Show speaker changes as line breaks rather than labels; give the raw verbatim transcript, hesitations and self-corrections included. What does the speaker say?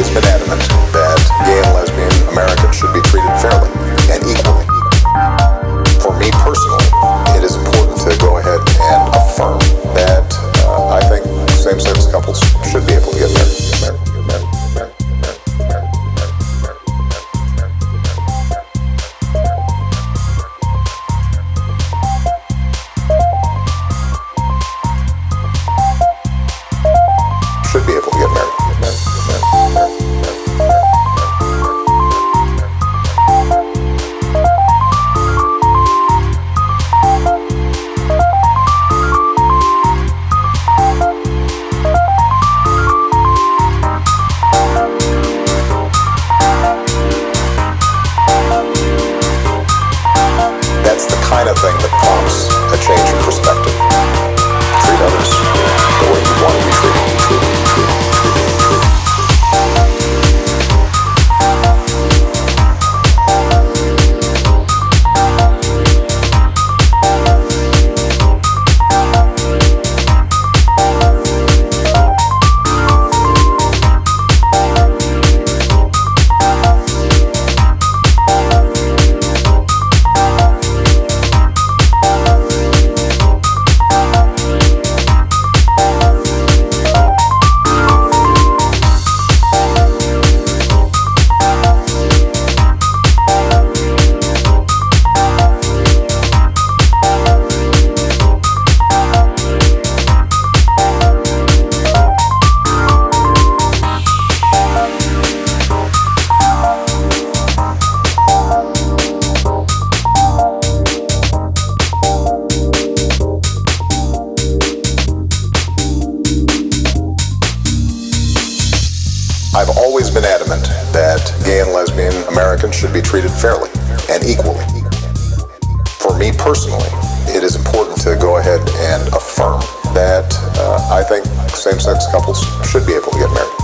always been adamant that gay and lesbian Americans should be treated fairly and equally. For me personally, it is important to go ahead and affirm that uh, I think same-sex couples should be able to get married. married, married, married, married, should be able to get married. That's the kind of thing that prompts a change in perspective. Treat others the way you want to be treated. treated, treated, treated, treated. I've always been adamant that gay and lesbian Americans should be treated fairly and equally. For me personally, it is important to go ahead and affirm that uh, I think same-sex couples should be able to get married.